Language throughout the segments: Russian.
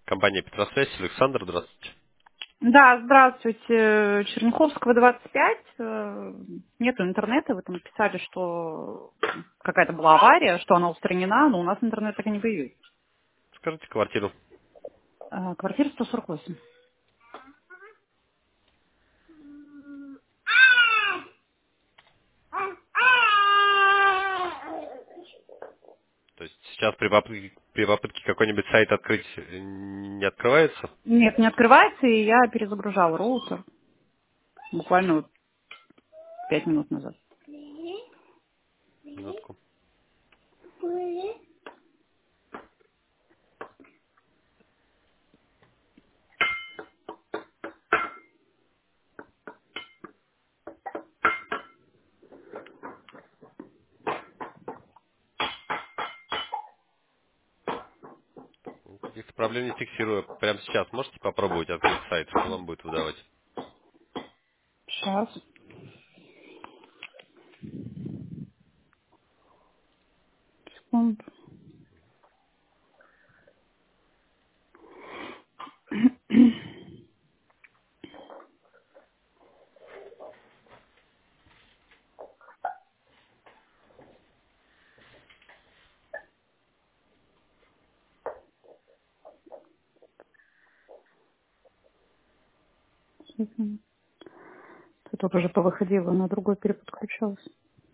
Компания Петросвязь, Александр, здравствуйте. Да, здравствуйте. Черняховского, 25. Нету интернета. Вы там писали, что какая-то была авария, что она устранена, но у нас интернет так и не появился. Скажите квартиру. Квартира 148. То есть сейчас при попытке какой-нибудь сайт открыть не открывается? Нет, не открывается, и я перезагружала роутер буквально вот 5 минут назад. Минутку. Каких-то проблем не фиксирую. Прямо сейчас можете попробовать открыть сайт, что вам будет выдавать? Сейчас, секунду. Тут уже повыходила, на другой переподключалась.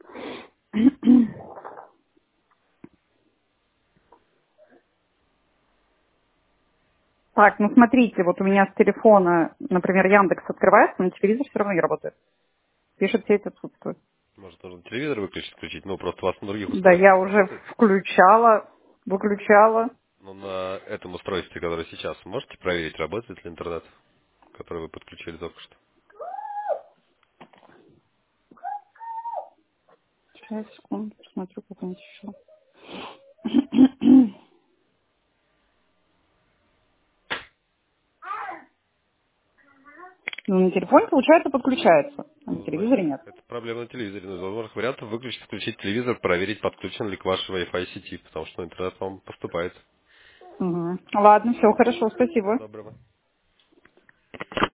Так, ну смотрите, вот у меня с телефона, например, Яндекс открывается, но телевизор все равно не работает. Пишет, сеть отсутствует. Может, нужно телевизор выключить, включить? Ну, просто у вас на других Да, я устройствах уже работает. включала, выключала. Но на этом устройстве, которое сейчас, можете проверить, работает ли интернет, который вы подключили только что? Сейчас, секунду, посмотрю, как он еще. Ну, на телефоне, получается, подключается, а на Ну, значит, телевизоре нет. это проблема на телевизоре. Но из возможных вариантов выключить, включить телевизор, проверить, подключен ли к вашей Wi-Fi сети, потому что интернет вам поступает. Угу. Ладно, все, хорошо, Всего спасибо. доброго.